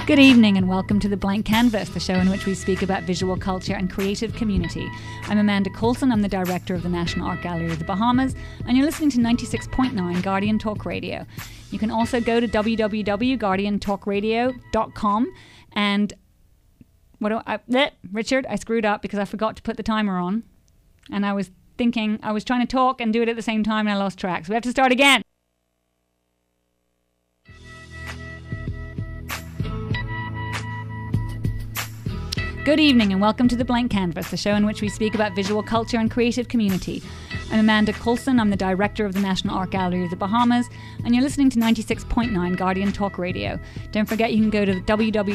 Good evening and welcome to The Blank Canvas, the show in which we speak about visual culture and creative community. I'm Amanda Coulson, I'm the director of the National Art Gallery of the Bahamas, and you're listening to 96.9 Guardian Talk Radio. You can also go to www.guardiantalkradio.com and Richard, I screwed up because I forgot to put the timer on, and I was trying to talk and do it at the same time and I lost track, so we have to start again. Good evening and welcome to The Blank Canvas, the show in which we speak about visual culture and creative community. I'm Amanda Coulson, I'm the director of the National Art Gallery of the Bahamas, and you're listening to 96.9 Guardian Talk Radio. Don't forget you can go to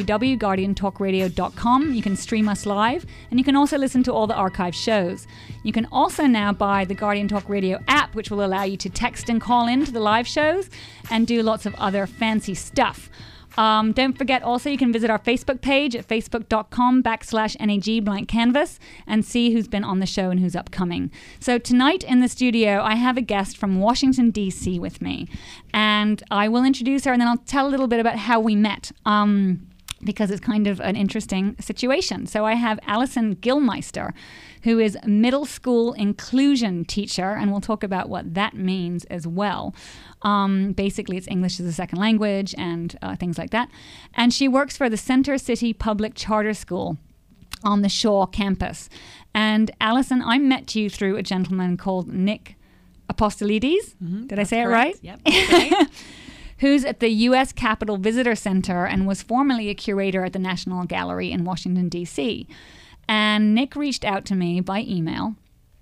www.guardiantalkradio.com, you can stream us live, and you can also listen to all the archive shows. You can also now buy the Guardian Talk Radio app, which will allow you to text and call in to the live shows and do lots of other fancy stuff. Don't forget also you can visit our Facebook page at facebook.com/NAG Blank Canvas and see who's been on the show and who's upcoming. So tonight in the studio I have a guest from Washington DC with me, and I will introduce her and then I'll tell a little bit about how we met, because it's kind of an interesting situation. So I have Alison Gilmeister, who is a middle school inclusion teacher, and we'll talk about what that means as well. Basically, it's English as a second language and things like that. And she works for the Center City Public Charter School on the Shaw campus. And Alison, I met you through a gentleman called Nick Apostolides. Mm-hmm, Did I say correct. It right? Yep. Okay. Who's at the U.S. Capitol Visitor Center and was formerly a curator at the National Gallery in Washington, D.C. And Nick reached out to me by email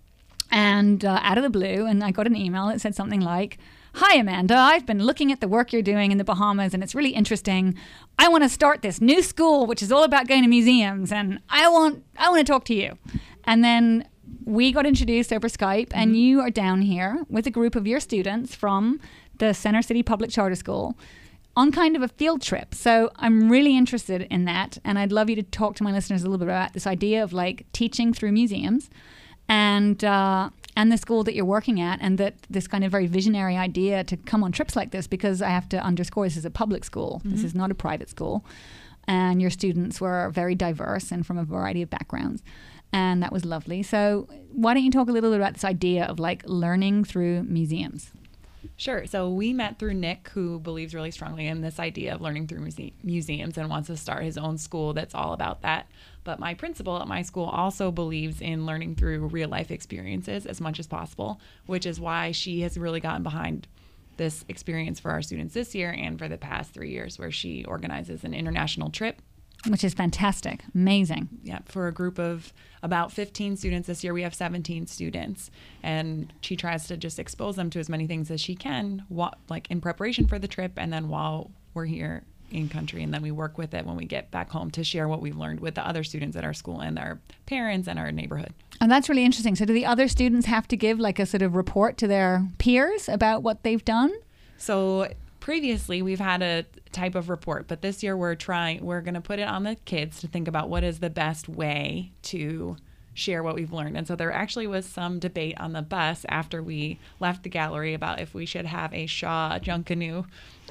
and out of the blue, and I got an email that said something like, "Hi, Amanda, I've been looking at the work you're doing in the Bahamas, and it's really interesting. I want to start this new school, which is all about going to museums, and I want to talk to you." And then we got introduced over Skype, and you are down here with a group of your students from the Center City Public Charter School on kind of a field trip. So I'm really interested in that, and I'd love you to talk to my listeners a little bit about this idea of like teaching through museums and the school that you're working at, and that this kind of very visionary idea to come on trips like this, because I have to underscore this is a public school. Mm-hmm. This is not a private school, and your students were very diverse and from a variety of backgrounds, and that was lovely. So why don't you talk a little bit about this idea of like learning through museums? Sure. So we met through Nick, who believes really strongly in this idea of learning through museums and wants to start his own school that's all about that. But my principal at my school also believes in learning through real life experiences as much as possible, which is why she has really gotten behind this experience for our students this year and for the past 3 years, where she organizes an international trip. Which is fantastic. Amazing. Yeah, for a group of about 15 students. This year we have 17 students, and she tries to just expose them to as many things as she can, like in preparation for the trip, and then while we're here in country, and then we work with it when we get back home to share what we've learned with the other students at our school and our parents and our neighborhood. And that's really interesting. So do the other students have to give like a sort of report to their peers about what they've done? So previously, we've had a type of report, but this year we're going to put it on the kids to think about what is the best way to share what we've learned. And so there actually was some debate on the bus after we left the gallery about if we should have a Shaw Junkanoo.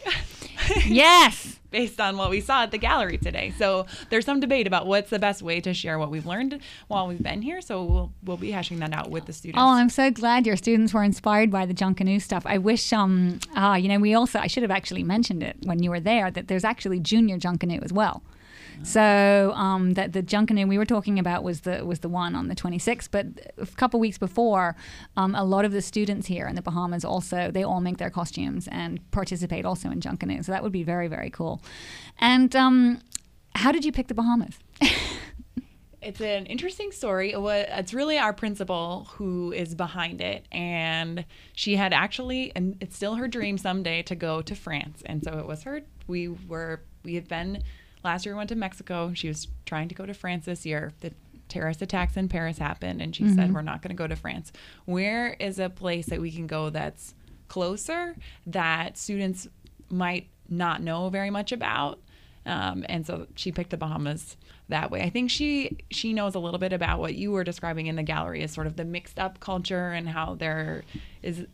Yes! Based on what we saw at the gallery today. So there's some debate about what's the best way to share what we've learned while we've been here. So we'll be hashing that out with the students. Oh, I'm so glad your students were inspired by the Junkanoo stuff. I wish, I should have actually mentioned it when you were there, that there's actually junior Junkanoo as well. So that the Junkanoo we were talking about was the one on the 26th, but a couple weeks before, a lot of the students here in the Bahamas also, they all make their costumes and participate also in Junkanoo. So that would be very, very cool. And how did you pick the Bahamas? It's an interesting story. It's really our principal who is behind it, and she had actually, and it's still her dream someday to go to France. And so it was her. We had been. Last year we went to Mexico. She was trying to go to France this year. The terrorist attacks in Paris happened, and she said, we're not going to go to France. Where is a place that we can go that's closer, that students might not know very much about? And so she picked the Bahamas that way. I think she knows a little bit about what you were describing in the gallery, is sort of the mixed up culture and how there is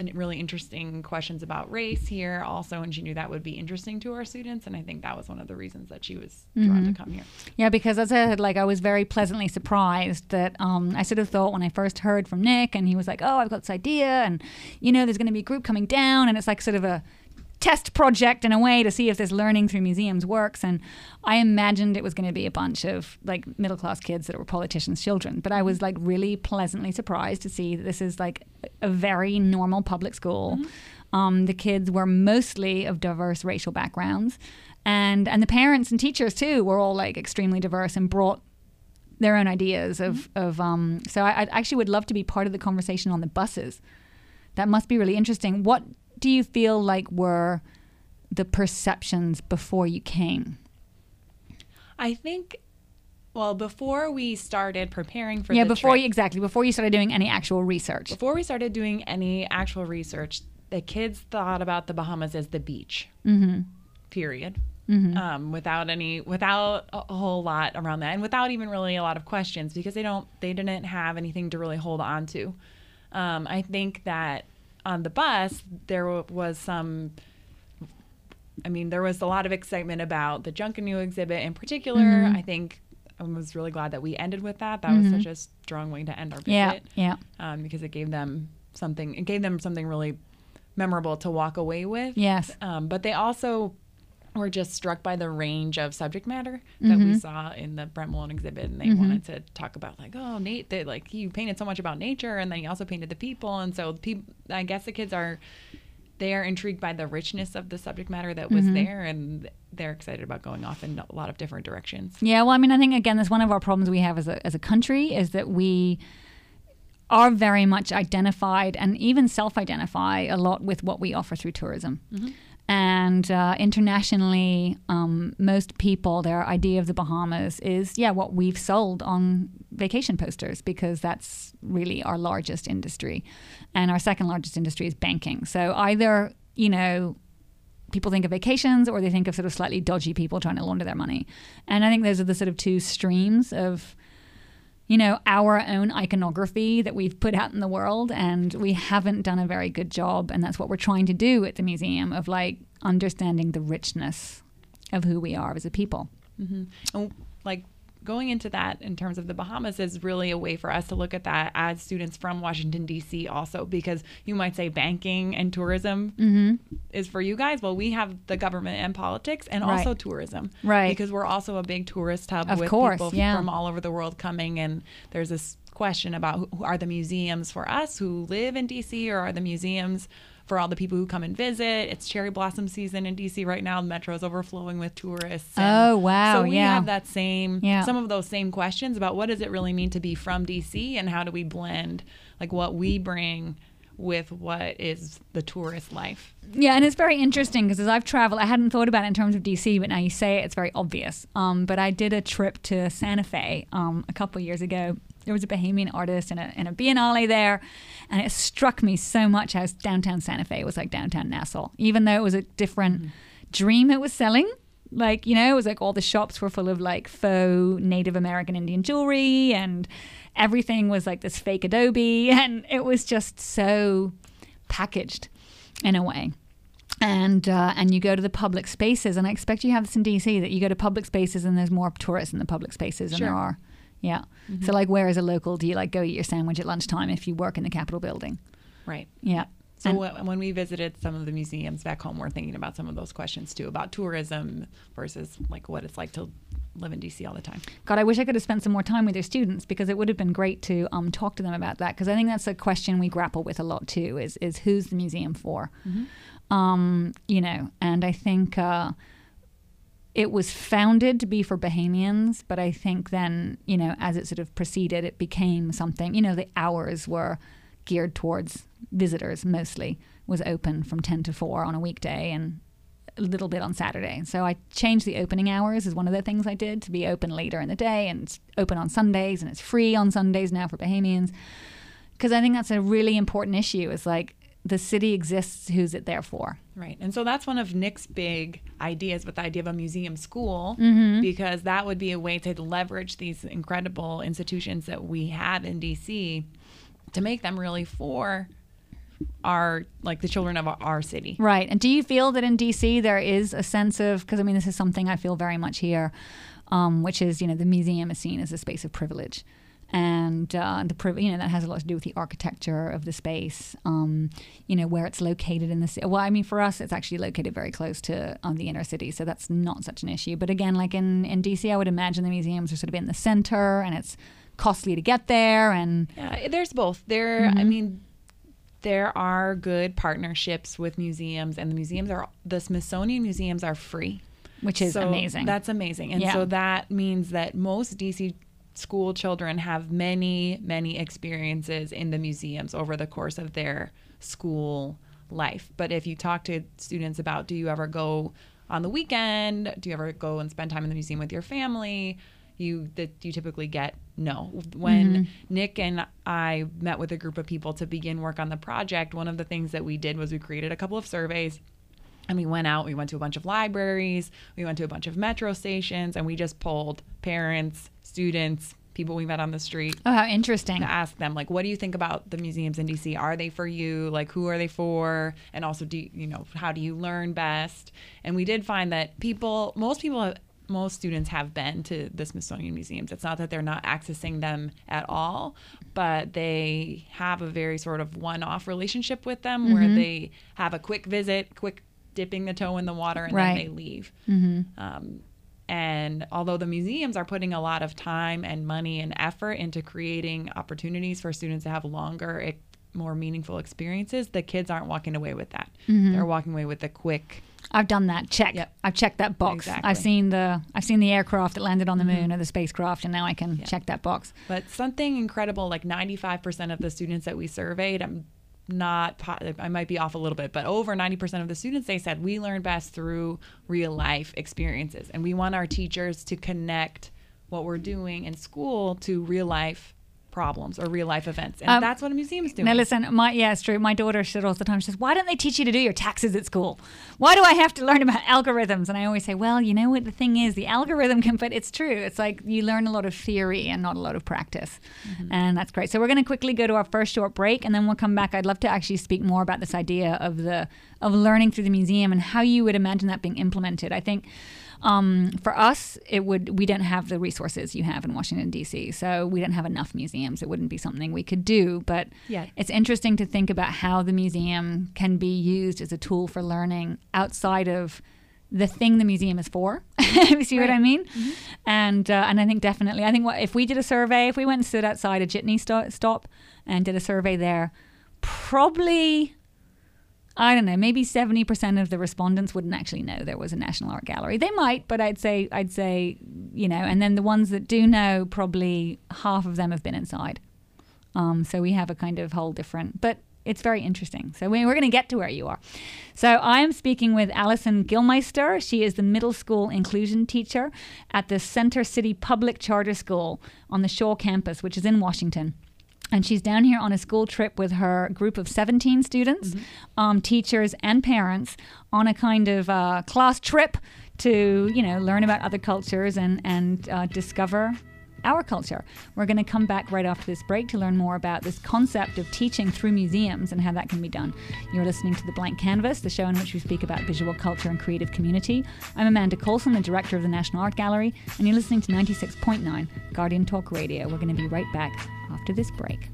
really interesting questions about race here also, and she knew that would be interesting to our students, and I think that was one of the reasons that she was drawn to come here. Yeah, because as I said, like, I was very pleasantly surprised that I sort of thought when I first heard from Nick and he was like, oh, I've got this idea and, there's going to be a group coming down and it's like sort of a test project in a way to see if this learning through museums works. And I imagined it was going to be a bunch of like middle class kids that were politicians' children. But I was like really pleasantly surprised to see that this is like a very normal public school. The kids were mostly of diverse racial backgrounds. And the parents and teachers too were all like extremely diverse and brought their own ideas of so I actually would love to be part of the conversation on the buses. That must be really interesting. What do you feel like were the perceptions before you came? I think, well, before we started preparing for the before trip, before you started doing any actual research. Before we started doing any actual research, the kids thought about the Bahamas as the beach. Period. Without a whole lot around that, and without even really a lot of questions, because they didn't have anything to really hold on to. I think that on the bus, there was there was a lot of excitement about the Junkanoo exhibit in particular. I think I was really glad that we ended with that. That was such a strong way to end our visit. Because it gave them something really memorable to walk away with. Yes. But they also were just struck by the range of subject matter that we saw in the Brent Malone exhibit, and they wanted to talk about like, oh, Nate, you painted so much about nature, and then you also painted the people, and so I guess the kids they are intrigued by the richness of the subject matter that was there, and they're excited about going off in a lot of different directions. Yeah, well, I mean, I think again, that's one of our problems we have as a country, is that we are very much identified and even self-identify a lot with what we offer through tourism. And internationally, most people, their idea of the Bahamas is, what we've sold on vacation posters, because that's really our largest industry. And our second largest industry is banking. So either, people think of vacations, or they think of sort of slightly dodgy people trying to launder their money. And I think those are the sort of two streams of our own iconography that we've put out in the world, and we haven't done a very good job. And that's what we're trying to do at the museum, of like understanding the richness of who we are as a people. And like going into that in terms of the Bahamas is really a way for us to look at that as students from Washington, D.C. also, because you might say banking and tourism is for you guys. Well, we have the government and politics, and also tourism. Right. Because we're also a big tourist hub with people from all over the world coming. And there's this question about who are the museums for us who live in D.C., or are the museums for all the people who come and visit. It's cherry blossom season in DC right now. The metro is overflowing with tourists. Oh, wow. So we have that some of those same questions about what does it really mean to be from DC, and how do we blend like what we bring with what is the tourist life. Yeah, and it's very interesting because as I've traveled, I hadn't thought about it in terms of DC, but now you say it, it's very obvious. But I did a trip to Santa Fe a couple of years ago. There was a Bahamian artist in a Biennale there, and it struck me so much how downtown Santa Fe was like downtown Nassau, even though it was a different dream it was selling. Like, it was like all the shops were full of like faux Native American Indian jewelry, and everything was like this fake adobe, and it was just so packaged in a way. And you go to the public spaces, and I expect you have this in DC, that you go to public spaces and there's more tourists in the public spaces than there are. Yeah. So like, where as a local do you like go eat your sandwich at lunchtime if you work in the Capitol building? Right. Yeah. So when we visited some of the museums back home, we're thinking about some of those questions too, about tourism versus like what it's like to live in DC all the time. God, I wish I could have spent some more time with your students, because it would have been great to talk to them about that, because I think that's a question we grapple with a lot too, is who's the museum for? And I think it was founded to be for Bahamians, but I think then, as it sort of proceeded, it became something, the hours were geared towards visitors mostly, was open from 10 to 4 on a weekday and a little bit on Saturday. So I changed the opening hours as one of the things I did, to be open later in the day, and it's open on Sundays, and it's free on Sundays now for Bahamians. Because I think that's a really important issue, is like, the city exists, who's it there for? Right. And so that's one of Nick's big ideas with the idea of a museum school, because that would be a way to leverage these incredible institutions that we have in DC to make them really for the children of our city. Right. And do you feel that in DC there is a sense of, because I mean, this is something I feel very much here, which is, the museum is seen as a space of privilege. And that has a lot to do with the architecture of the space, where it's located in the city. Well, I mean, for us, it's actually located very close to the inner city, so that's not such an issue. But again, like in DC, I would imagine the museums are sort of in the center, and it's costly to get there. And yeah, there's both. I mean, there are good partnerships with museums, and the Smithsonian museums are free, which is amazing. That's amazing, and so that means that most DC school children have many, many experiences in the museums over the course of their school life. But if you talk to students about, do you ever go on the weekend? Do you ever go and spend time in the museum with your family? You typically get no. When Nick and I met with a group of people to begin work on the project, one of the things that we did was we created a couple of surveys. And we went to a bunch of libraries, we went to a bunch of metro stations, and we just polled parents, students, people we met on the street. Oh, how interesting. To ask them, like, what do you think about the museums in DC? Are they for you? Like, who are they for? And also, how do you learn best? And we did find that most students have been to the Smithsonian museums. It's not that they're not accessing them at all, but they have a very sort of one-off relationship with them where they have a quick visit, quick dipping the toe in the water, and then they leave. And although the museums are putting a lot of time and money and effort into creating opportunities for students to have longer, more meaningful experiences, the kids aren't walking away with that. They're walking away with the quick. I've done that. Check. Yep. I've checked that box. Exactly. I've seen the aircraft that landed on the moon or the spacecraft, and now I can check that box. But something incredible, like 95% of the students that we surveyed, I might be off a little bit, but over 90% of the students, they said we learn best through real life experiences, and we want our teachers to connect what we're doing in school to real life problems or real life events, and that's what a museum is doing. Now listen, it's true. My daughter said all the time, she says, why don't they teach you to do your taxes at school? Why do I have to learn about algorithms? And I always say, well, you know what the thing is, the algorithm but it's true. It's like you learn a lot of theory and not a lot of practice. And that's great. So we're going to quickly go to our first short break, and then we'll come back. I'd love to actually speak more about this idea of learning through the museum and how you would imagine that being implemented. I think for us, we don't have the resources you have in Washington, D.C., so we don't have enough museums. It wouldn't be something we could do, but it's interesting to think about how the museum can be used as a tool for learning outside of the thing the museum is for. You see what I mean? And I think definitely, if we did a survey, if we went and stood outside a jitney stop and did a survey there, probably, I don't know, maybe 70% of the respondents wouldn't actually know there was a National Art Gallery. They might, but I'd say, and then the ones that do know, probably half of them have been inside. So we have a kind of whole different, but it's very interesting. So we're going to get to where you are. So I'm speaking with Alison Gilmeister. She is the middle school inclusion teacher at the Center City Public Charter School on the Shaw campus, which is in Washington. And she's down here on a school trip with her group of 17 students, teachers and parents, on a kind of class trip to, learn about other cultures and discover our culture. We're going to come back right after this break to learn more about this concept of teaching through museums and how that can be done. You're listening to The Blank Canvas, the show in which we speak about visual culture and creative community. I'm Amanda Coulson, the director of the National Art Gallery, and you're listening to 96.9 Guardian Talk Radio. We're going to be right back after this break.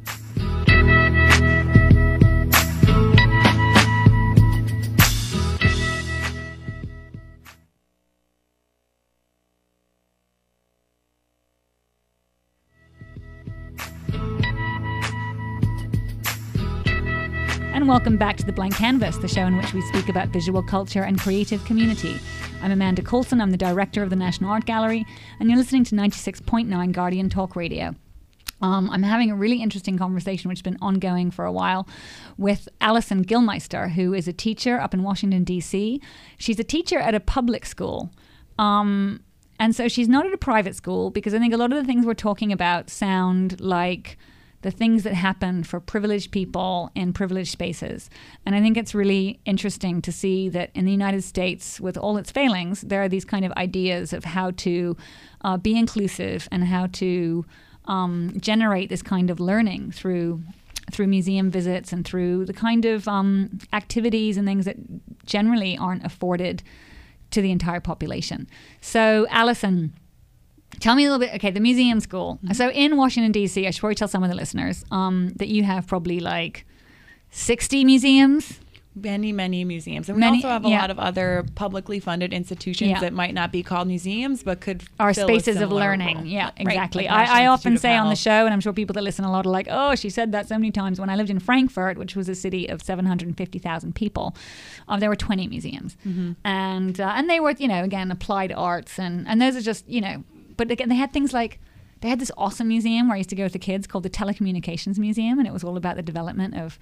And welcome back to The Blank Canvas, the show in which we speak about visual culture and creative community. I'm Amanda Coulson, I'm the director of the National Art Gallery, and you're listening to 96.9 Guardian Talk Radio. I'm having a really interesting conversation, which has been ongoing for a while, with Alison Gilmeister, who is a teacher up in Washington, D.C. She's a teacher at a public school. And so she's not at a private school, because I think a lot of the things we're talking about sound like the things that happen for privileged people in privileged spaces. And I think it's really interesting to see that in the United States, with all its failings, there are these kind of ideas of how to be inclusive and how to generate this kind of learning through through museum visits and through the kind of activities and things that generally aren't afforded to the entire population. So, Alison, tell me a little bit. Okay, the museum school. So in Washington, D.C., I should probably tell some of the listeners that you have probably like 60 museums. Many museums. And we also have a lot of other publicly funded institutions that might not be called museums, but could are fill spaces a of learning. role. Yeah, exactly. Right. Like I often Institute say of on the Health. show, and I'm sure people that listen a lot are like, oh, she said that so many times. When I lived in Frankfurt, which was a city of 750,000 people, there were 20 museums. And they were, again, applied arts. And those are just, but again, they had things like, they had this awesome museum where I used to go with the kids called the Telecommunications Museum. And it was all about the development of,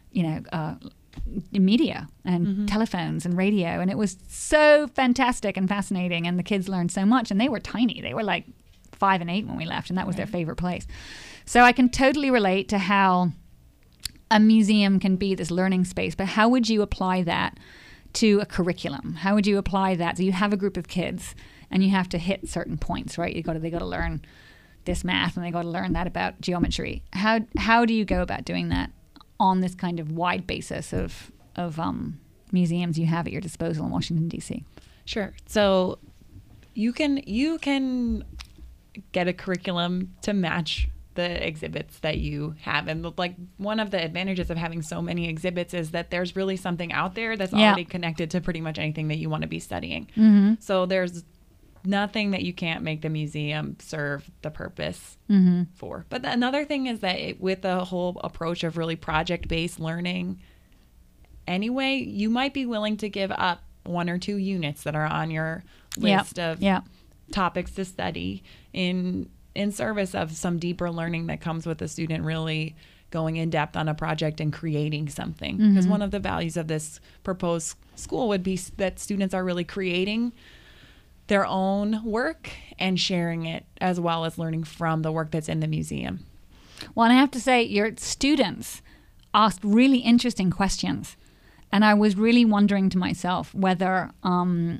media and telephones and radio, and it was so fantastic and fascinating, and the kids learned so much, and they were tiny. They were like 5 and 8 when we left, and that was their favorite place. So I can totally relate to how a museum can be this learning space, but how would you apply that to a curriculum? How would you apply that? So you have a group of kids and you have to hit certain points, right? They got to learn this math and they got to learn that about geometry. How do you go about doing that on this kind of wide basis of museums you have at your disposal in Washington, D.C.? Sure. So you can get a curriculum to match the exhibits that you have. And like one of the advantages of having so many exhibits is that there's really something out there that's already connected to pretty much anything that you want to be studying. So there's nothing that you can't make the museum serve the purpose for. But another thing is that with the whole approach of really project-based learning anyway, you might be willing to give up 1 or 2 units that are on your list of topics to study in service of some deeper learning that comes with the student really going in depth on a project and creating something. Because one of the values of this proposed school would be that students are really creating their own work and sharing it, as well as learning from the work that's in the museum. Well, and I have to say, your students asked really interesting questions. And I was really wondering to myself whether an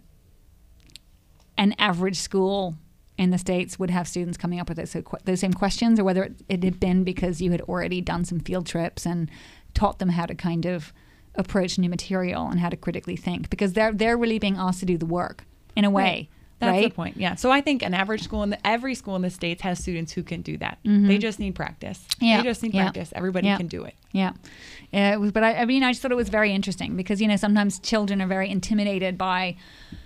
average school in the States would have students coming up with those same questions, or whether it had been because you had already done some field trips and taught them how to kind of approach new material and how to critically think. Because they're really being asked to do the work in a way. Right. That's the point. Yeah. So I think an average school every school in the States has students who can do that. They just need practice. Yeah. They just need practice. Everybody can do it. Yeah. But I just thought it was very interesting because, sometimes children are very intimidated by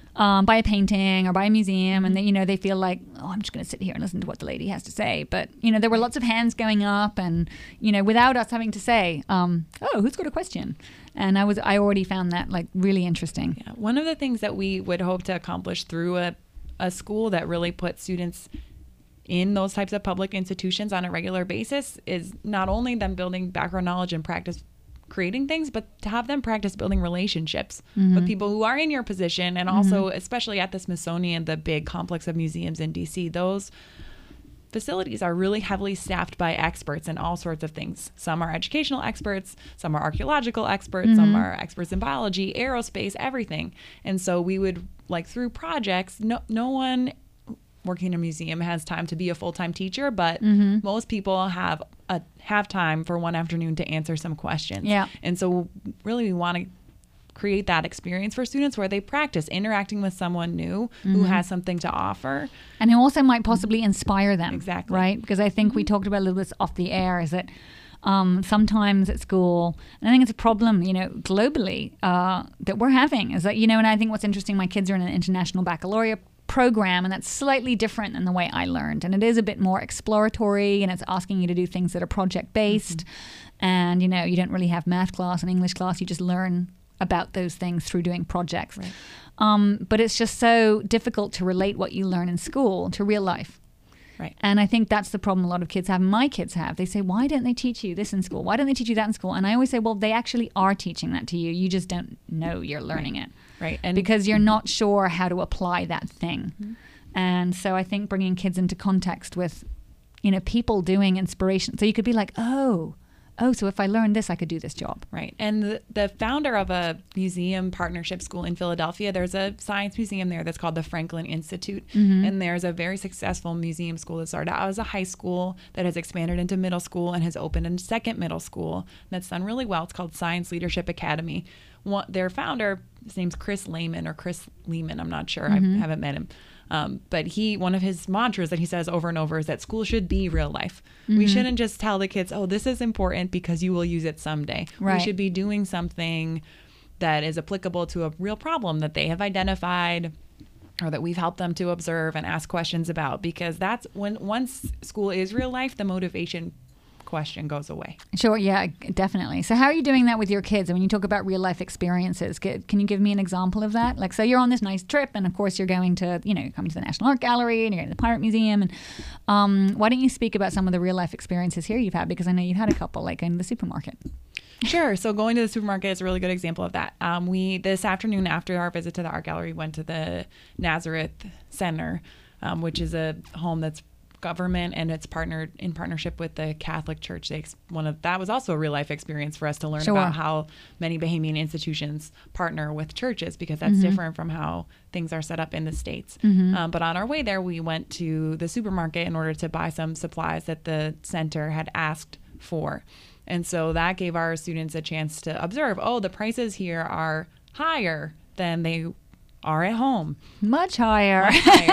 a painting or by a museum, and they feel like, oh, I'm just going to sit here and listen to what the lady has to say. But there were lots of hands going up, and without us having to say, oh, who's got a question? And I already found that like really interesting. Yeah. One of the things that we would hope to accomplish through a school that really puts students in those types of public institutions on a regular basis is not only them building background knowledge and practice creating things, but to have them practice building relationships with people who are in your position. And also, especially at the Smithsonian, the big complex of museums in DC, those facilities are really heavily staffed by experts in all sorts of things. Some are educational experts, some are archaeological experts, some are experts in biology, aerospace, everything. And so we would, like, through projects, no one working in a museum has time to be a full-time teacher, but most people have time for one afternoon to answer some questions. Yeah. And so really we want to create that experience for students where they practice interacting with someone new who has something to offer. And who also might possibly inspire them. Exactly. Right? Because I think we talked about a little bit off the air is that sometimes at school, and I think it's a problem, globally that we're having is that, and I think what's interesting, my kids are in an international baccalaureate program, and that's slightly different than the way I learned. And it is a bit more exploratory, and it's asking you to do things that are project-based. And, you don't really have math class and English class. You just learn about those things through doing projects. Right. But it's just so difficult to relate what you learn in school to real life. Right. And I think that's the problem a lot of kids have. My kids have. They say, why don't they teach you this in school? Why don't they teach you that in school? And I always say, well, they actually are teaching that to you. You just don't know you're learning it. Right. And because you're not sure how to apply that thing. And so I think bringing kids into context with, people doing inspiration. So you could be like, oh, oh, so if I learned this, I could do this job. Right. And the founder of a museum partnership school in Philadelphia, there's a science museum there that's called the Franklin Institute. And there's a very successful museum school that started out as a high school that has expanded into middle school and has opened a second middle school that's done really well. It's called Science Leadership Academy. Their founder, his name's Chris Lehman, I'm not sure. I haven't met him. But one of his mantras that he says over and over is that school should be real life. We shouldn't just tell the kids, oh, this is important because you will use it someday. Right. We should be doing something that is applicable to a real problem that they have identified or that we've helped them to observe and ask questions about, because that's once school is real life, the motivation question goes away. Sure, yeah, definitely. So how are you doing that with your kids? I mean, you talk about real life experiences. Can you give me an example of that? Like, so you're on this nice trip, and of course you're going to, coming to the National Art Gallery, and you're going to the Pirate Museum. And why don't you speak about some of the real life experiences here you've had? Because I know you've had a couple, like in the supermarket. Sure. So going to the supermarket is a really good example of that. We, this afternoon after our visit to the art gallery, went to the Nazareth Center, which is a home that's government and it's partnered in partnership with the Catholic Church. That was also a real life experience for us to learn about how many Bahamian institutions partner with churches, because that's different from how things are set up in the States. But on our way there, we went to the supermarket in order to buy some supplies that the center had asked for. And so that gave our students a chance to observe, oh, the prices here are higher than they are at home. Much higher.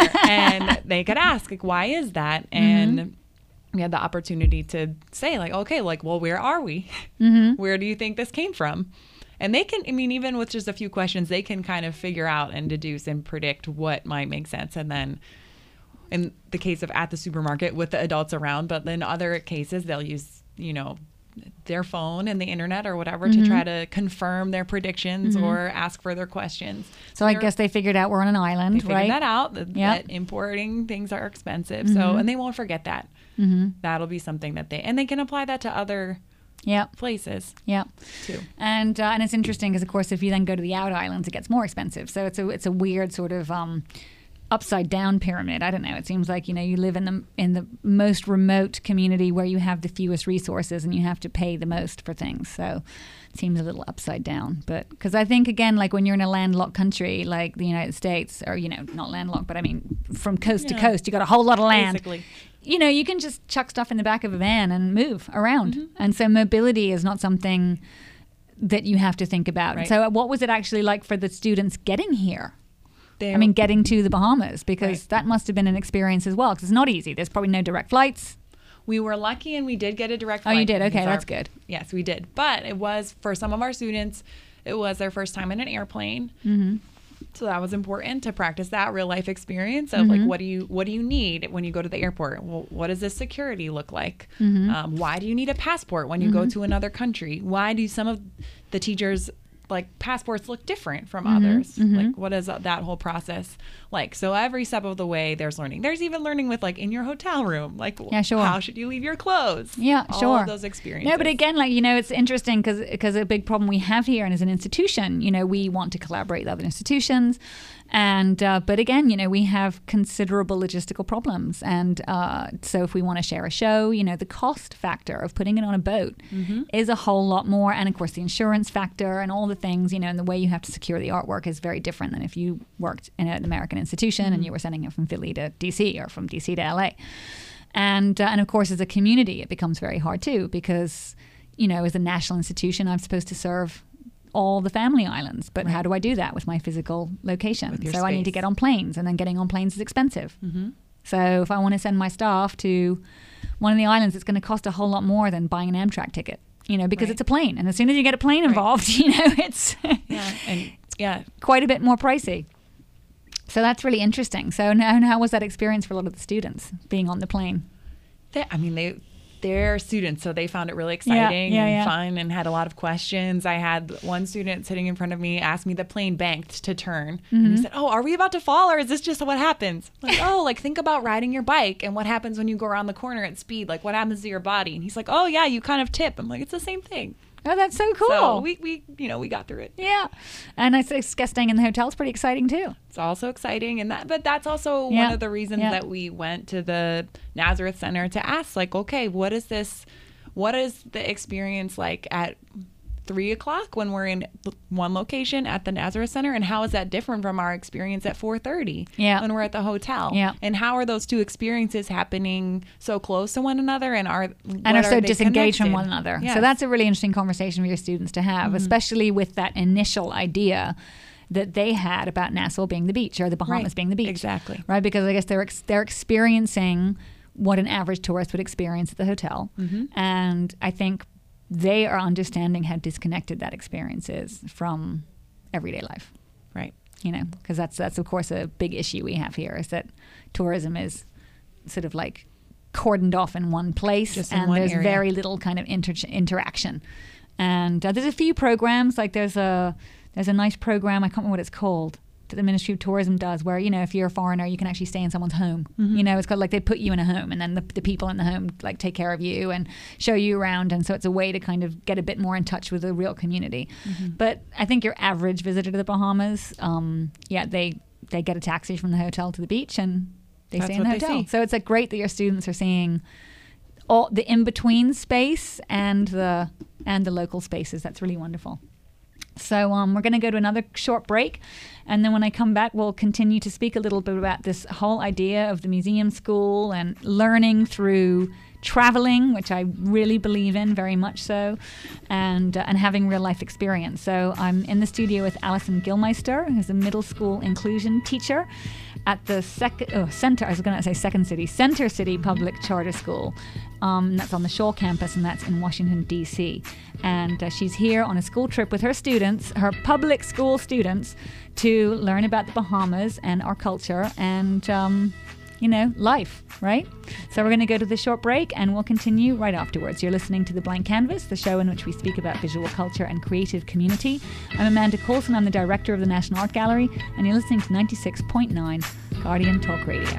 And they could ask, like, why is that? And we had the opportunity to say, like, okay, like, well, where are we? Where do you think this came from? And they can, even with just a few questions, they can kind of figure out and deduce and predict what might make sense. And then in the case of at the supermarket with the adults around, but in other cases, they'll use, their phone and the internet or whatever to try to confirm their predictions or ask further questions. So I guess they figured out we're on an island, right? They figured that out, that importing things are expensive. So, and they won't forget that. That'll be something that they can apply that to other places too. And it's interesting because, of course, if you then go to the out islands, it gets more expensive. So it's a weird sort of upside down pyramid. I don't know. It seems like, you live in the most remote community where you have the fewest resources and you have to pay the most for things. So it seems a little upside down. But because I think, again, like when you're in a landlocked country like the United States, or, not landlocked, but I mean, from coast to coast, you got a whole lot of land. Basically. You can just chuck stuff in the back of a van and move around. And so mobility is not something that you have to think about. Right. So what was it actually like for the students getting here? Getting to the Bahamas, because that must have been an experience as well, because it's not easy. There's probably no direct flights. We were lucky and we did get a direct flight. Oh, you did? Okay, that's good. Yes, we did. But it was, for some of our students, it was their first time in an airplane. So that was important to practice that real life experience of like, what do you need when you go to the airport? Well, what does this security look like? Why do you need a passport when you go to another country? Why do some of the teachers like passports look different from others? Like, what is that whole process like? So every step of the way there's learning. There's even learning with like in your hotel room, like how should you leave your clothes? All of those experiences. No, but again, like, it's interesting because a big problem we have here and as an institution, we want to collaborate with other institutions. And but again, we have considerable logistical problems, and so if we want to share a show, the cost factor of putting it on a boat is a whole lot more, and of course the insurance factor and all the things, and the way you have to secure the artwork is very different than if you worked in an American institution and you were sending it from Philly to DC or from DC to LA. And of course, as a community, it becomes very hard too, because as a national institution, I'm supposed to serve all the family islands, but how do I do that with my physical location? So I need to get on planes, and then getting on planes is expensive. So if I want to send my staff to one of the islands, it's going to cost a whole lot more than buying an Amtrak ticket, because it's a plane, and as soon as you get a plane involved, it's quite a bit more pricey. So that's really interesting. So now, how was that experience for a lot of the students being on the plane? They're students, so they found it really exciting and fun and had a lot of questions. I had one student sitting in front of me ask me the plane banked to turn. And he said, oh, are we about to fall, or is this just what happens? I'm like, think about riding your bike and what happens when you go around the corner at speed. Like, what happens to your body? And he's like, oh, yeah, you kind of tip. I'm like, it's the same thing. Oh, that's so cool. So we got through it. Yeah. And I guess staying in the hotel is pretty exciting too. It's also exciting. But that's also one of the reasons that we went to the Nazareth Center to ask, like, okay, what is this? what is the experience like at 3:00 when we're in one location at the Nazareth Center, and how is that different from our experience at 4:30 when we're at the hotel? And how are those two experiences happening so close to one another, and are so disengaged from one another? So that's a really interesting conversation for your students to have, especially with that initial idea that they had about Nassau being the beach, or the Bahamas being the beach. Exactly. Right, because I guess they're experiencing what an average tourist would experience at the hotel, and I think they are understanding how disconnected that experience is from everyday life. Right. You know, because that's of course a big issue we have here, is that tourism is sort of like cordoned off in one place, and there's very little kind of interaction. And there's a few programs, like there's a nice program, I can't remember what it's called, that the Ministry of Tourism does, where, you know, if you're a foreigner, you can actually stay in someone's home. You know, it's called, like, they put you in a home, and then the people in the home like take care of you and show you around, and so it's a way to kind of get a bit more in touch with the real community. But I think your average visitor to the Bahamas, they get a taxi from the hotel to the beach, and they stay in the hotel. So it's like great that your students are seeing all the in-between space and the local spaces. That's really wonderful. So we're going to go to another short break, and then when I come back, we'll continue to speak a little bit about this whole idea of the museum school and learning through traveling, which I really believe in, very much so, and having real life experience. So I'm in the studio with Alison Gilmeister, who's a middle school inclusion teacher at the Center City Public Charter School. That's on the Shaw campus, and that's in Washington, D.C. And she's here on a school trip with her students, her public school students, to learn about the Bahamas and our culture and, life, right? So we're going to go to the short break, and we'll continue right afterwards. You're listening to The Blank Canvas, the show in which we speak about visual culture and creative community. I'm Amanda Coulson. I'm the director of the National Art Gallery, and you're listening to 96.9 Guardian Talk Radio.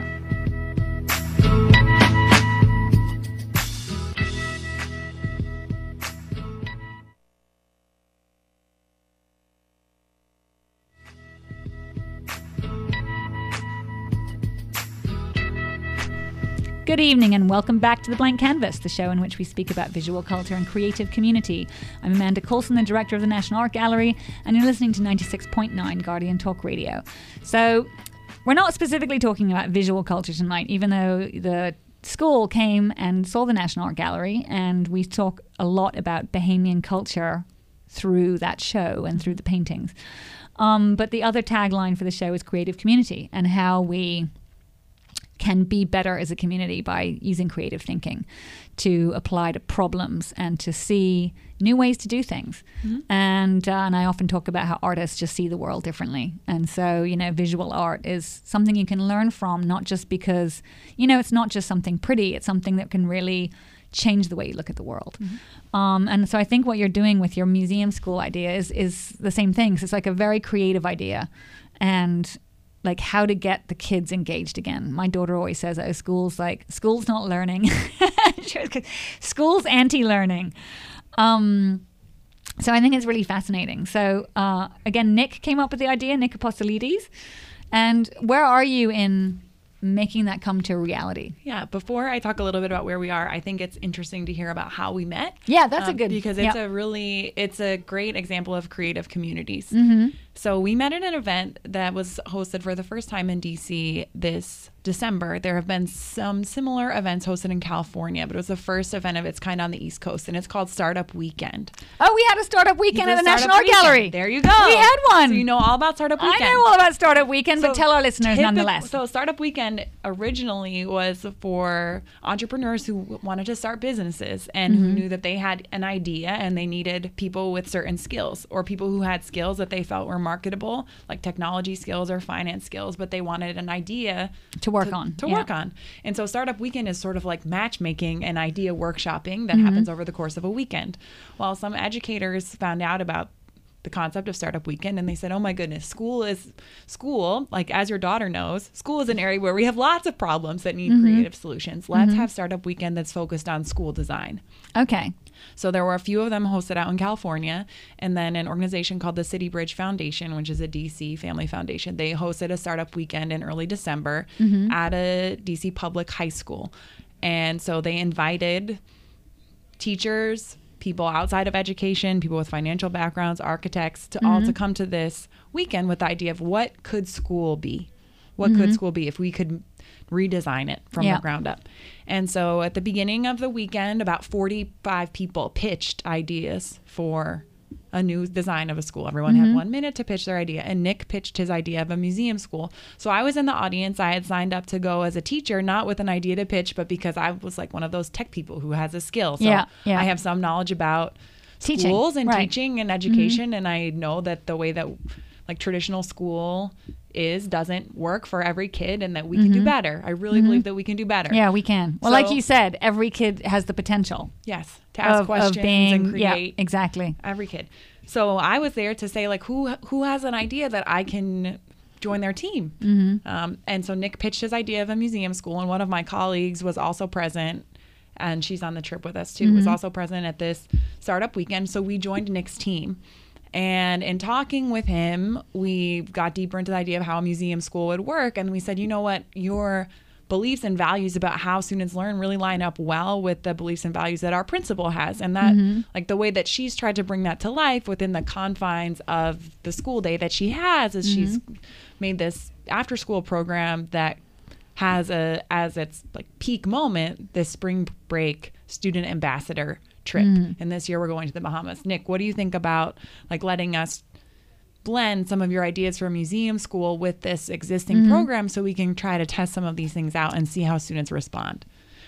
Good evening and welcome back to The Blank Canvas, the show in which we speak about visual culture and creative community. I'm Amanda Coulson, the director of the National Art Gallery, and you're listening to 96.9 Guardian Talk Radio. So we're not specifically talking about visual culture tonight, even though the school came and saw the National Art Gallery, and we talk a lot about Bahamian culture through that show and through the paintings. But the other tagline for the show is creative community, and how we can be better as a community by using creative thinking to apply to problems and to see new ways to do things. And I often talk about how artists just see the world differently. And so, visual art is something you can learn from, not just because, it's not just something pretty, it's something that can really change the way you look at the world. And so I think what you're doing with your museum school idea is the same thing. So it's like a very creative idea, and like how to get the kids engaged again. My daughter always says, "Oh, school's not learning." School's anti-learning. So I think it's really fascinating. So again, Nick came up with the idea, Nick Apostolides. And where are you in making that come to reality? Yeah, before I talk a little bit about where we are, I think it's interesting to hear about how we met. Yeah, that's a good... Because it's it's a great example of creative communities. So we met at an event that was hosted for the first time in DC this December. There have been some similar events hosted in California, but it was the first event of its kind on the East Coast, and it's called Startup Weekend. Oh, we had a Startup Weekend at the National Art Gallery. There you go. We had one. So you know all about Startup Weekend. I know all about Startup Weekend, but tell our listeners nonetheless. So Startup Weekend originally was for entrepreneurs who wanted to start businesses and who knew that they had an idea and they needed people with certain skills, or people who had skills that they felt were marketable, like technology skills or finance skills, but they wanted an idea to work on. And so Startup Weekend is sort of like matchmaking and idea workshopping that happens over the course of a weekend. Well, some educators found out about the concept of Startup Weekend, and they said, oh my goodness, school, like as your daughter knows, school is an area where we have lots of problems that need creative solutions. Let's have Startup Weekend that's focused on school design. Okay. So there were a few of them hosted out in California, and then an organization called the City Bridge Foundation, which is a DC family foundation. They hosted a Startup Weekend in early December at a DC public high school. And so they invited teachers, people outside of education, people with financial backgrounds, architects, to all to come to this weekend with the idea of what could school be? What could school be if we could redesign it from the ground up? And so at the beginning of the weekend, about 45 people pitched ideas for a new design of a school. Everyone had 1 minute to pitch their idea, and Nick pitched his idea of a museum school. So I was in the audience. I had signed up to go as a teacher, not with an idea to pitch, but because I was like one of those tech people who has a skill. So I have some knowledge about teaching. Schools and teaching and education, and I know that the way that like traditional school doesn't work for every kid, and that we can do better. I really believe that we can do better. Yeah, we can. Well, like you said, every kid has the potential. Yes, to ask questions and create. Yeah, exactly. Every kid. So I was there to say, like, who has an idea that I can join their team? And so Nick pitched his idea of a museum school, and one of my colleagues was also present, and she's on the trip with us too, was also present at this startup weekend. So we joined Nick's team. And in talking with him, we got deeper into the idea of how a museum school would work. And we said, you know what, your beliefs and values about how students learn really line up well with the beliefs and values that our principal has. And that, like the way that she's tried to bring that to life within the confines of the school day that she has, is she's made this after school program that has as its like peak moment, this spring break student ambassador trip. And this year we're going to the Bahamas. Nick, what do you think about like letting us blend some of your ideas for a museum school with this existing program so we can try to test some of these things out and see how students respond?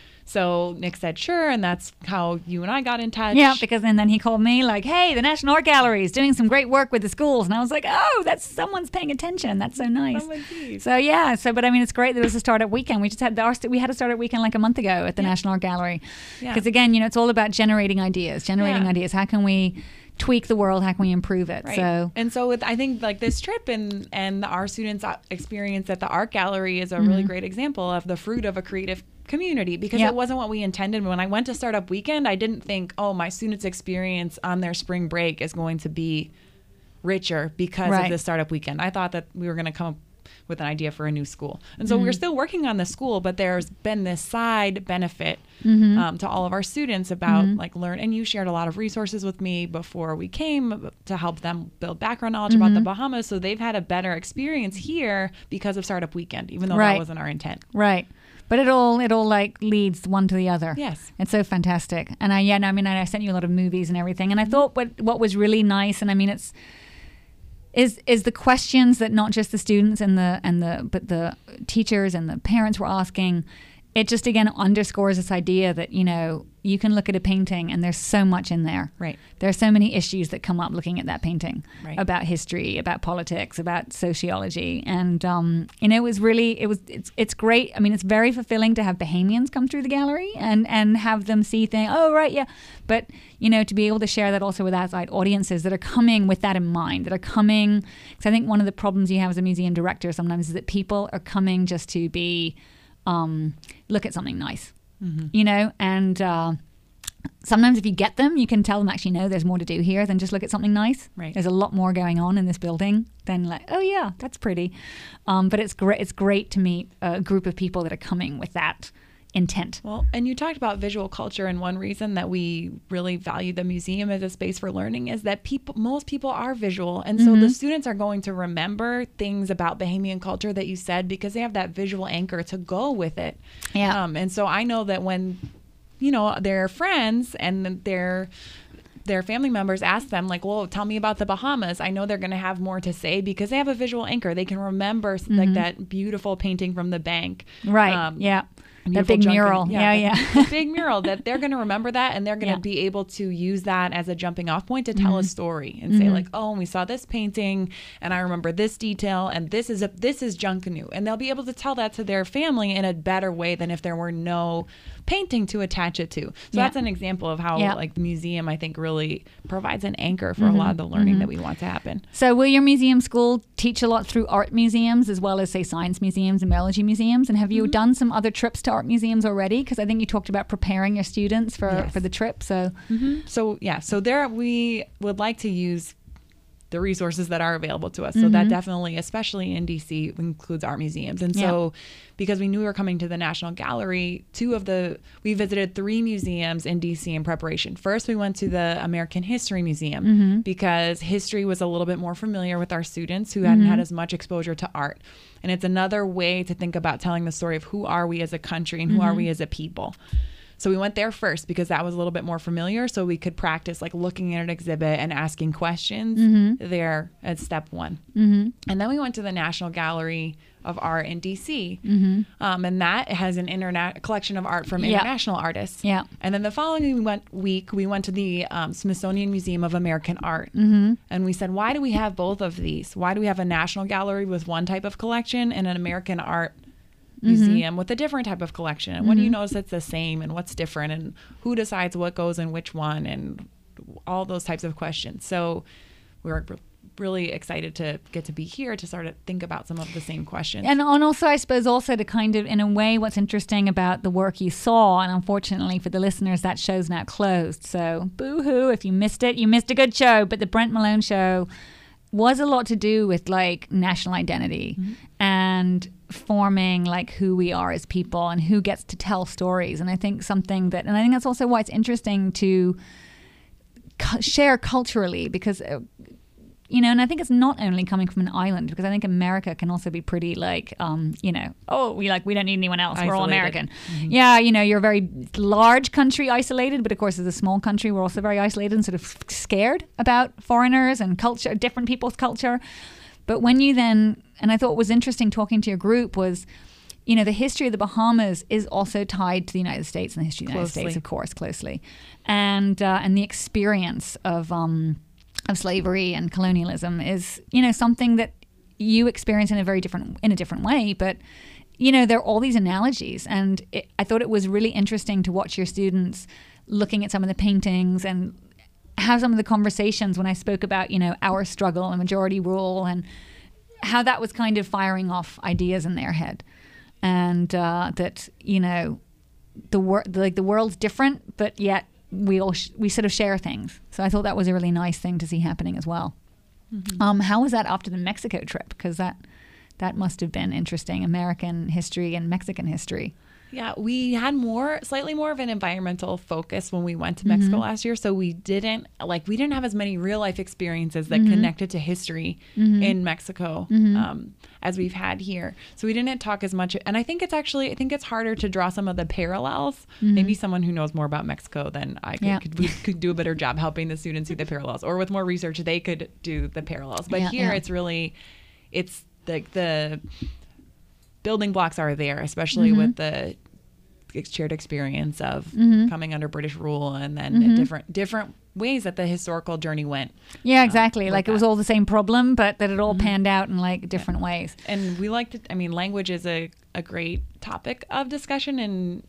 So Nick said, sure. And that's how you and I got in touch. Yeah, because and then he called me like, hey, the National Art Gallery is doing some great work with the schools. And I was like, oh, that's someone's paying attention. That's so nice. So yeah, but I mean, it's great. There was a startup weekend. We just had we had a startup weekend like a month ago at the National Art Gallery. Because again, it's all about generating ideas. How can we tweak the world? How can we improve it? Right. So with I think like this trip and our students' experience at the art gallery is a really great example of the fruit of a creative community, because it wasn't what we intended. When I went to Startup Weekend, I didn't think, oh, my students' experience on their spring break is going to be richer because of this Startup Weekend. I thought that we were going to come up with an idea for a new school. And so we're still working on the school, but there's been this side benefit to all of our students about like learn. And you shared a lot of resources with me before we came to help them build background knowledge about the Bahamas. So they've had a better experience here because of Startup Weekend, even though that wasn't our intent. Right. But it all like leads one to the other. Yes. It's so fantastic. And I sent you a lot of movies and everything. And I thought what was really nice, and I mean is the questions that not just the students but the teachers and the parents were asking. It just again underscores this idea that you can look at a painting and there's so much in there. Right. There are so many issues that come up looking at that painting, about history, about politics, about sociology, and it's great. I mean, it's very fulfilling to have Bahamians come through the gallery and have them see things. Oh, right, yeah. But to be able to share that also with outside audiences that are coming with that in mind, because I think one of the problems you have as a museum director sometimes is that people are coming just to be. Look at something nice, and sometimes if you get them, you can tell them actually, no, there's more to do here than just look at something nice. Right. There's a lot more going on in this building than like, oh yeah, that's pretty. But it's great. It's great to meet a group of people that are coming with that intent. Well, and you talked about visual culture, and one reason that we really value the museum as a space for learning is that most people are visual, and so the students are going to remember things about Bahamian culture that you said because they have that visual anchor to go with it. Yeah. And so I know that when their friends and their family members ask them like, well, tell me about the Bahamas, I know they're going to have more to say because they have a visual anchor. They can remember like that beautiful painting from the bank. Right. Yeah. That big mural. The big mural, that they're going to remember that, and they're going to be able to use that as a jumping off point to tell a story and say like, oh, and we saw this painting and I remember this detail, and this is Junkanoo, and they'll be able to tell that to their family in a better way than if there were no painting to attach it to. So that's an example of how like the museum, I think, really provides an anchor for a lot of the learning that we want to happen. So will your museum school teach a lot through art museums as well as say science museums and biology museums? And have you done some other trips to art museums already? Because I think you talked about preparing your students for the trip. So so there we would like to use the resources that are available to us. So that definitely, especially in DC, includes art museums. And so because we knew we were coming to the National Gallery, we visited 3 museums in DC in preparation. First, we went to the American History Museum because history was a little bit more familiar with our students who hadn't had as much exposure to art. And it's another way to think about telling the story of who are we as a country and who are we as a people. So we went there first because that was a little bit more familiar, so we could practice like looking at an exhibit and asking questions there as step 1. And then we went to the National Gallery of Art in DC, and that has an collection of art from international artists. And then the following week, we went to the Smithsonian Museum of American Art, and we said, why do we have both of these? Why do we have a National Gallery with one type of collection and an American Art museum with a different type of collection? And when do you notice it's the same, and what's different, and who decides what goes in which one, and all those types of questions. So we were really excited to get to be here to start to think about some of the same questions. And also, I suppose, also to kind of, in a way, what's interesting about the work you saw, and unfortunately for the listeners, that show's now closed. So boo-hoo, if you missed it, you missed a good show. But the Brent Malone show was a lot to do with like national identity and forming like who we are as people and who gets to tell stories. And I think that's also why it's interesting to share culturally, because and I think it's not only coming from an island, because I think America can also be pretty like, we don't need anyone else. Isolated. We're all American. Yeah, you're a very large country, isolated, but of course as a small country, we're also very isolated and sort of scared about foreigners and culture, different people's culture. But when you then, and I thought what was interesting talking to your group was, the history of the Bahamas is also tied to the United States and the history of the United States, of course, closely. And the experience of slavery and colonialism is, something that you experience in a different way. But, there are all these analogies. And I thought it was really interesting to watch your students looking at some of the paintings and have some of the conversations when I spoke about, our struggle and majority rule, and how that was kind of firing off ideas in their head. And that, the world's different, but yet we sort of share things. So I thought that was a really nice thing to see happening as well. How was that after the Mexico trip? Because that must have been interesting, American history and Mexican history. Yeah, we had slightly more of an environmental focus when we went to Mexico last year. So we didn't have as many real life experiences that connected to history in Mexico as we've had here. So we didn't talk as much. And I think it's harder to draw some of the parallels. Maybe someone who knows more about Mexico than I could do a better job helping the students see the parallels, or with more research, they could do the parallels. But it's like the building blocks are there, especially with the shared experience of coming under British rule, and then different ways that the historical journey went. Yeah, exactly. Like it was all the same problem, but that it all panned out in like different ways. And we like to, language is a great topic of discussion, and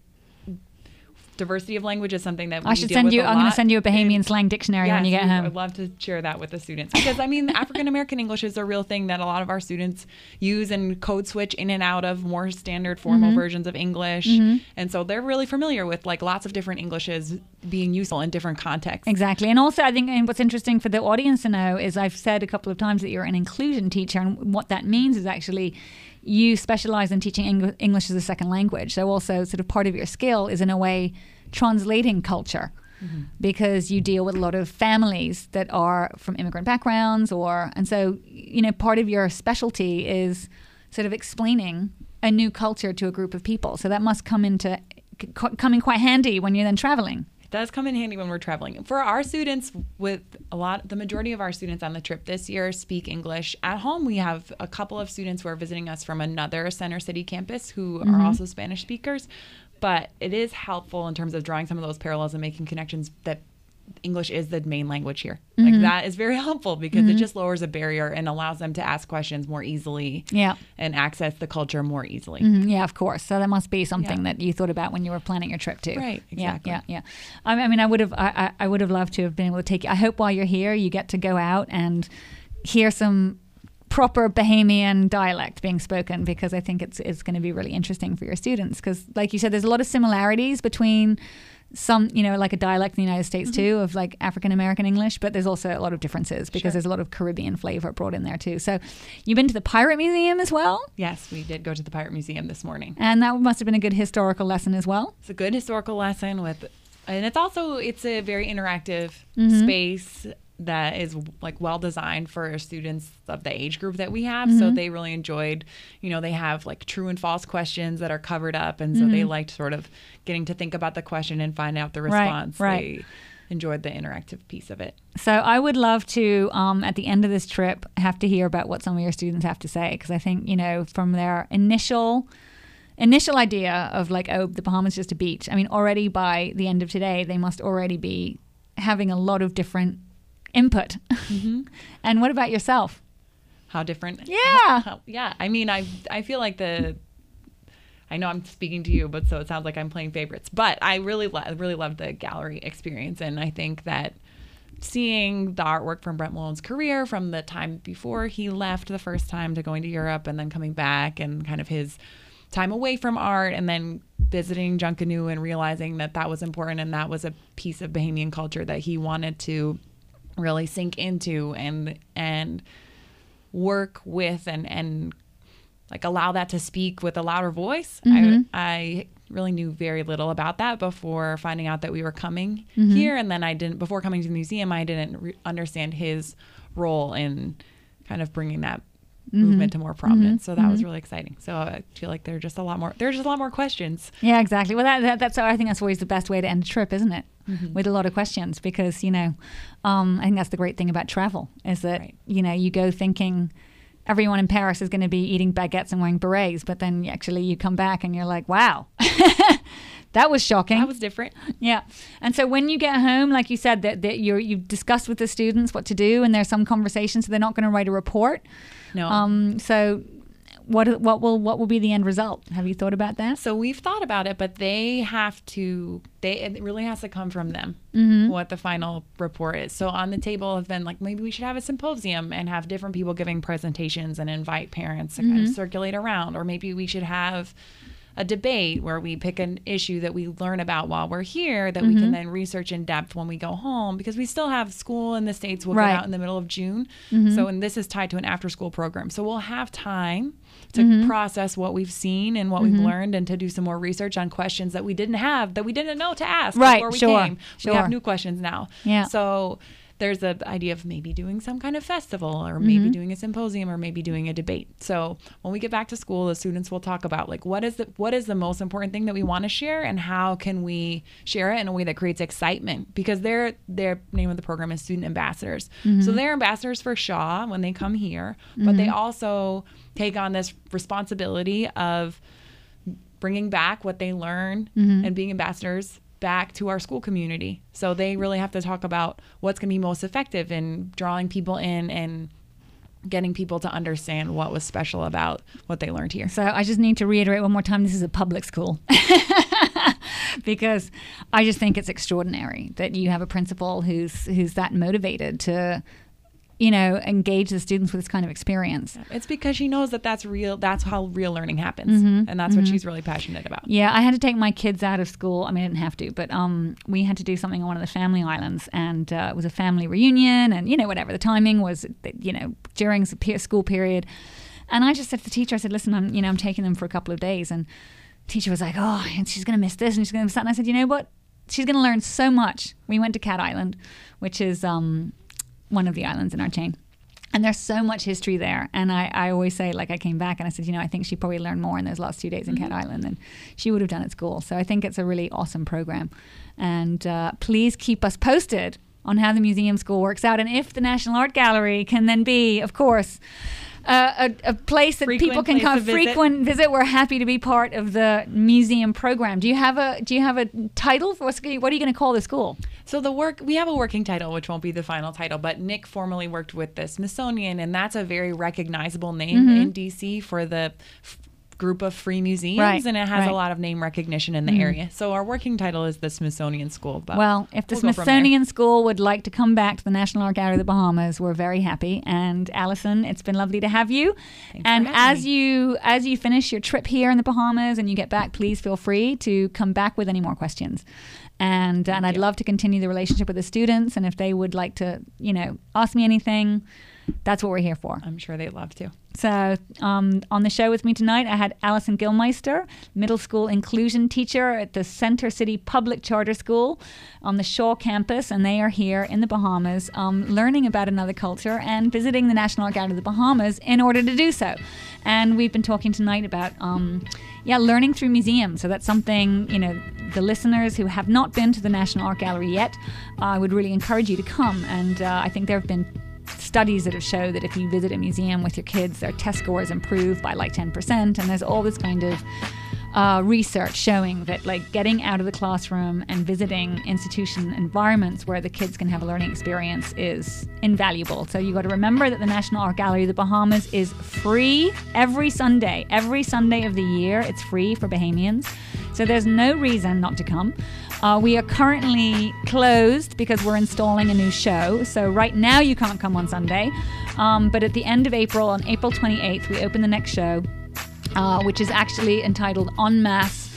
diversity of language is something that we deal with a lot. I'm going to send you a Bahamian slang dictionary when you get home. I'd love to share that with the students, because African American English is a real thing that a lot of our students use and code switch in and out of more standard formal versions of English. And so they're really familiar with like lots of different Englishes being useful in different contexts. Exactly. And also I think what's interesting for the audience to know is I've said a couple of times that you're an inclusion teacher, and what that means is actually you specialize in teaching English as a second language. So also sort of part of your skill is in a way translating culture, because you deal with a lot of families that are from immigrant backgrounds, and so part of your specialty is sort of explaining a new culture to a group of people. So that must come in quite handy when you're then traveling. It does come in handy when we're traveling. For our students, the majority of our students on the trip this year speak English. At home, we have a couple of students who are visiting us from another Center City campus who are also Spanish speakers. But it is helpful in terms of drawing some of those parallels and making connections that English is the main language here. Like that is very helpful, because it just lowers a barrier and allows them to ask questions more easily and access the culture more easily. Yeah, of course. So that must be something that you thought about when you were planning your trip too. Right, exactly. Yeah. I would have loved to have been able to take you. I hope while you're here you get to go out and hear some proper Bahamian dialect being spoken, because I think it's going to be really interesting for your students, because like you said, there's a lot of similarities between some, like a dialect in the United States too, of like African American English, but there's also a lot of differences because there's a lot of Caribbean flavor brought in there too. So you've been to the Pirate Museum as well? Yes, we did go to the Pirate Museum this morning. And that must have been a good historical lesson as well. It's a good historical lesson and it's a very interactive space that is like well designed for students of the age group that we have. So they really enjoyed, they have like true and false questions that are covered up. And so they liked sort of getting to think about the question and find out the response. Right. They enjoyed the interactive piece of it. So I would love to, at the end of this trip, have to hear about what some of your students have to say. Because I think, from their initial idea of like, oh, the Bahamas just a beach. I mean, already by the end of today, they must already be having a lot of different input. And what about yourself? How different? Yeah. Yeah. I mean, I feel like I know I'm speaking to you, but so it sounds like I'm playing favorites. But I really loved the gallery experience, and I think that seeing the artwork from Brent Malone's career from the time before he left the first time to going to Europe and then coming back, and kind of his time away from art, and then visiting Junkanoo and realizing that was important and that was a piece of Bahamian culture that he wanted to really sink into and work with and like allow that to speak with a louder voice. I really knew very little about that before finding out that we were coming here, and then before coming to the museum, I didn't understand his role in kind of bringing that movement to more prominence. So that was really exciting. So I feel like there's just a lot more questions. Yeah, exactly. Well, that's I think that's always the best way to end a trip, isn't it? With a lot of questions, because I think that's the great thing about travel is that you go thinking everyone in Paris is going to be eating baguettes and wearing berets, but then actually you come back and you're like, wow, that was shocking. That was different. Yeah. And so when you get home, like you said, that you've discussed with the students what to do, and there's some conversation, so they're not going to write a report. No. So what will be the end result? Have you thought about that? So we've thought about it, but it really has to come from them, what the final report is. So on the table have been like, maybe we should have a symposium and have different people giving presentations and invite parents to kind of circulate around. Or maybe we should have a debate where we pick an issue that we learn about while we're here that we can then research in depth when we go home, because we still have school in the States. We'll get out in the middle of June. And this is tied to an after school program. So we'll have time to process what we've seen and what we've learned, and to do some more research on questions that we didn't know to ask before we came. We have new questions now. Yeah. So there's the idea of maybe doing some kind of festival, or maybe doing a symposium, or maybe doing a debate. So when we get back to school, the students will talk about like what is the most important thing that we want to share, and how can we share it in a way that creates excitement, because their name of the program is Student Ambassadors. So they're ambassadors for Shaw when they come here, but they also take on this responsibility of bringing back what they learn and being ambassadors back to our school community. So they really have to talk about what's going to be most effective in drawing people in and getting people to understand what was special about what they learned here. So I just need to reiterate one more time, this is a public school. Because I just think it's extraordinary that you have a principal who's that motivated to engage the students with this kind of experience. It's because she knows that that's real. That's how real learning happens. And that's what she's really passionate about. Yeah, I had to take my kids out of school. I mean, I didn't have to, but we had to do something on one of the family islands, and it was a family reunion, and whatever the timing was, during the school period. And I just said to the teacher, I said, listen, I'm taking them for a couple of days. And the teacher was like, oh, and she's going to miss this and she's going to miss that. And I said, you know what? She's going to learn so much. We went to Cat Island, which is one of the islands in our chain. And there's so much history there. And I always say, like, I came back and I said, I think she probably learned more in those last 2 days in Cat Island than she would have done at school. So I think it's a really awesome program. And please keep us posted on how the museum school works out, and if the National Art Gallery can then be, of course, a place that people can come frequent visit. We're happy to be part of the museum program. Do you have a title for what are you going to call the school? So we have a working title, which won't be the final title, but Nick formerly worked with the Smithsonian, and that's a very recognizable name in DC for the group of free museums, and it has a lot of name recognition in the area. So our working title is the Smithsonian School. But well, if the Smithsonian School would like to come back to the National Art Gallery of the Bahamas, we're very happy. And Alison, it's been lovely to have you. Thanks and for having me. as you finish your trip here in the Bahamas and you get back, please feel free to come back with any more questions. And I'd love to continue the relationship with the students. And if they would like to, ask me anything, that's what we're here for. I'm sure they'd love to. So on the show with me tonight, I had Alison Gilmeister, middle school inclusion teacher at the Center City Public Charter School on the Shaw campus. And they are here in the Bahamas learning about another culture and visiting the National Art Gallery of the Bahamas in order to do so. And we've been talking tonight about learning through museums. So that's something, the listeners who have not been to the National Art Gallery yet, I would really encourage you to come. And I think there have been studies that have shown that if you visit a museum with your kids, their test scores improve by like 10%. And there's all this kind of research showing that like getting out of the classroom and visiting institution environments where the kids can have a learning experience is invaluable. So you got to remember that the National Art Gallery of the Bahamas is free every Sunday of the year. It's free for Bahamians. So there's no reason not to come. We are currently closed because we're installing a new show. So right now you can't come on Sunday. But at the end of April, on April 28th, we open the next show, which is actually entitled En Masse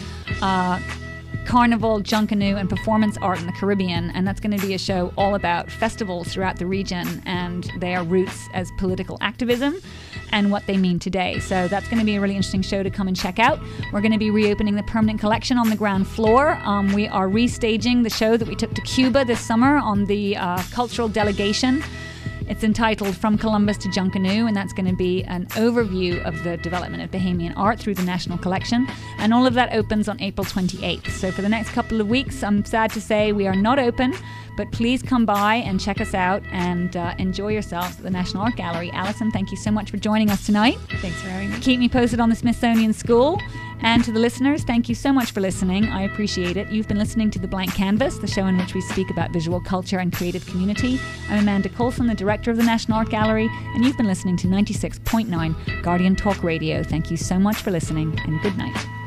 Carnival, Junkanoo, and Performance Art in the Caribbean. And that's going to be a show all about festivals throughout the region and their roots as political activism and what they mean today. So that's going to be a really interesting show to come and check out. We're going to be reopening the permanent collection on the ground floor. We are restaging the show that we took to Cuba this summer on the cultural delegation. It's entitled From Columbus to Junkanoo, and that's going to be an overview of the development of Bahamian art through the National Collection. And all of that opens on April 28th. So for the next couple of weeks, I'm sad to say we are not open, but please come by and check us out and enjoy yourselves at the National Art Gallery. Alison, thank you so much for joining us tonight. Thanks for having me. Keep me posted on the Smithsonian School. And to the listeners, thank you so much for listening. I appreciate it. You've been listening to The Blank Canvas, the show in which we speak about visual culture and creative community. I'm Amanda Coulson, the director of the National Art Gallery, and you've been listening to 96.9 Guardian Talk Radio. Thank you so much for listening, and good night.